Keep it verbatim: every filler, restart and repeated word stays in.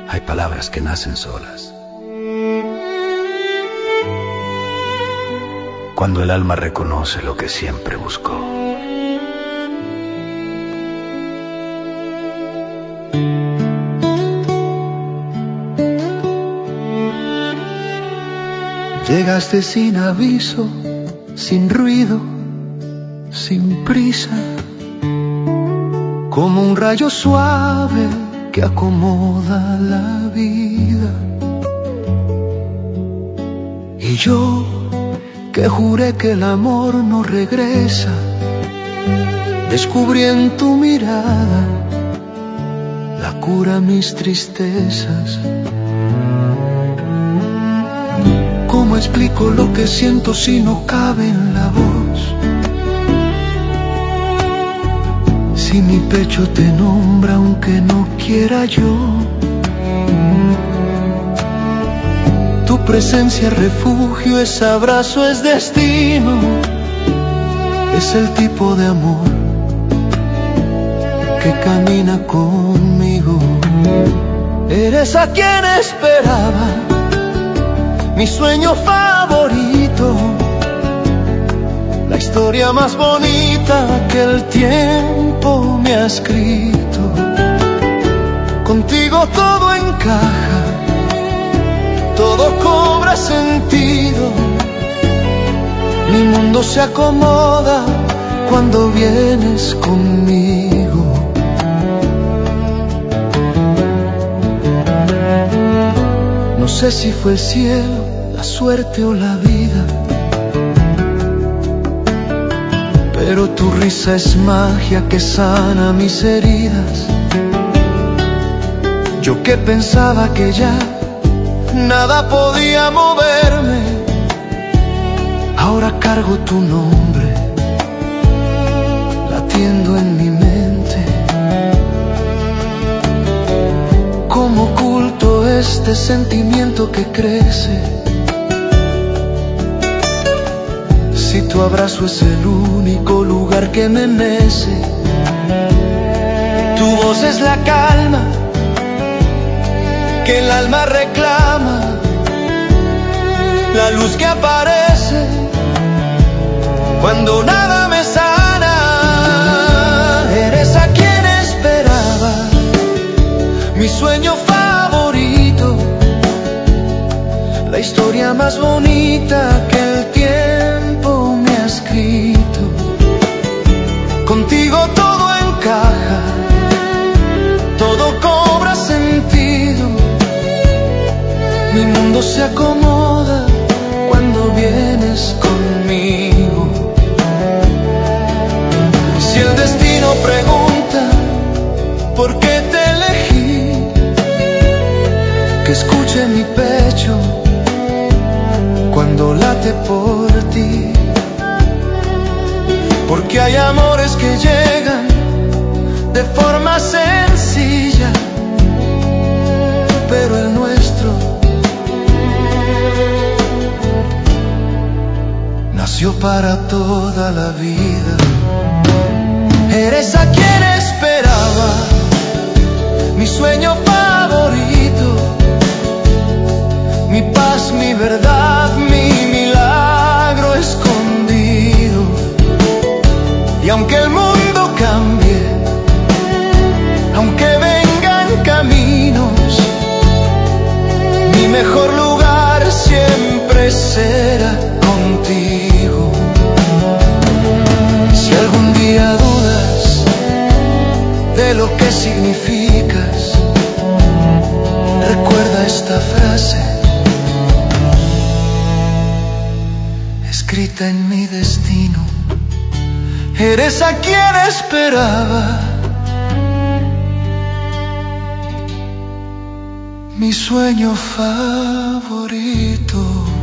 Hay palabras que nacen solas. Cuando el alma reconoce lo que siempre buscó. Llegaste sin aviso, sin ruido, sin prisa, como un rayo suave que acomoda la vida. Y yo, que juré que el amor no regresa, descubrí en tu mirada la cura a mis tristezas. ¿Cómo explico lo que siento si no cabe en la voz? Si mi pecho te nombra aunque no quiera yo. Tu presencia es refugio, es abrazo, es destino. Es el tipo de amor que camina conmigo. Eres a quien esperaba, mi sueño favorito, la historia más bonita que el tiempo me ha escrito. Contigo todo encaja, todo cobra sentido. Mi mundo se acomoda cuando vienes conmigo. No sé si fue el cielo, la suerte o la vida, pero tu risa es magia que sana mis heridas. Yo que pensaba que ya nada podía moverme, ahora cargo tu nombre latiendo en mi mente. Como oculto este sentimiento que crece, si tu abrazo es el único lugar que me mece. Tu voz es la calma que el alma reclama, la luz que aparece cuando nada me sana. Eres a quien esperaba, mi sueño favorito, la historia más bonita que el tiempo me ha escrito. Contigo todo encaja, todo cobra sentido. Mi mundo se acomoda cuando vienes conmigo. Si el destino pregunta por qué te elegí, que escuche mi pecho cuando late por ti. Porque hay amores que llegan de forma sencilla, pero el nuestro nació para toda la vida. Eres a quien esperaba, mi sueño favorito, mi paz, mi verdad, mi milagro escondido. Y aunque el mundo cambie, aunque vengan caminos, mi mejor lugar siempre será contigo. Si algún día dudas de lo que significas, recuerda esta frase escrita en mi destino. Eres a quien esperaba, mi sueño favorito.